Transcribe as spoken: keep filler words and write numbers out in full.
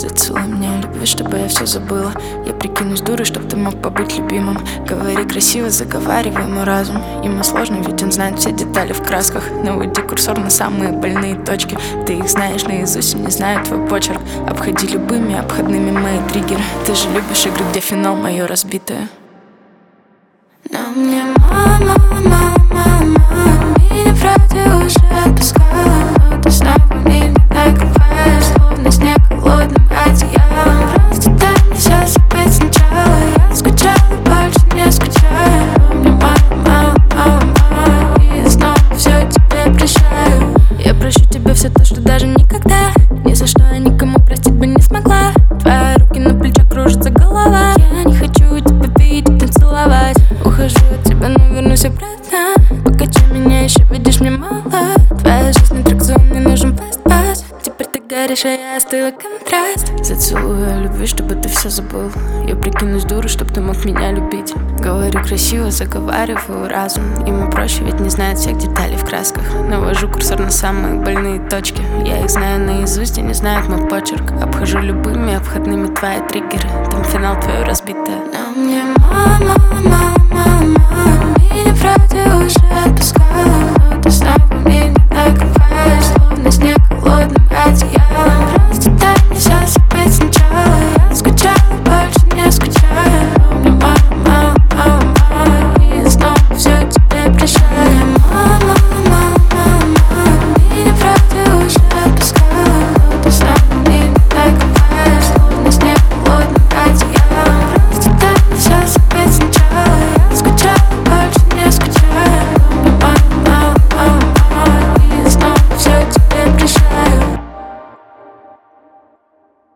Зацелуй меня любви, чтобы я все забыла. Я прикинусь дурой, чтоб ты мог побыть любимым. Говори красиво, заговаривай мой разум. Ему сложно, ведь он знает все детали в красках. Наводи курсор на самые больные точки. Ты их знаешь наизусть, и не знаю твой почерк. Обходи любыми обходными мои триггеры. Ты же любишь игры, где финал мое разбитое. Но мне мама, мама, мама, меня вроде уже отпускала, но ты снова меня накрываешь, словно снег холодным одеялом. Просто дай мне все забыть сначала. Я скучала, больше не скучаю. Но мне мало, мало, мало, мало, и я снова все тебе прощаю. Я прощу тебе все то, что даже никогда ни за что я никому простить бы не смогла. Твои руки на плечах, кружится голова. Я не хочу тебя видеть, танцевать. Ухожу от тебя, но вернусь обратно. Покачай меня еще, видишь, мне мало. Твоя жизнь аттракцион, мне нужен фаст-пас. Теперь ты горишь, а я остыла, контраст. Зацелую любви, чтобы ты все забыл. Я прикинусь дурой, чтоб ты мог меня любить. Говорю красиво, заговариваю разум. Ему проще, ведь не знает всех деталей в красках. Навожу курсор на самые больные точки. Я их знаю наизусть, и не знают мой почерк. Обхожу любыми обходными твои триггеры. Там финал твое разбитое. Но мне мама, мама, мама, меня вроде уже отпускала.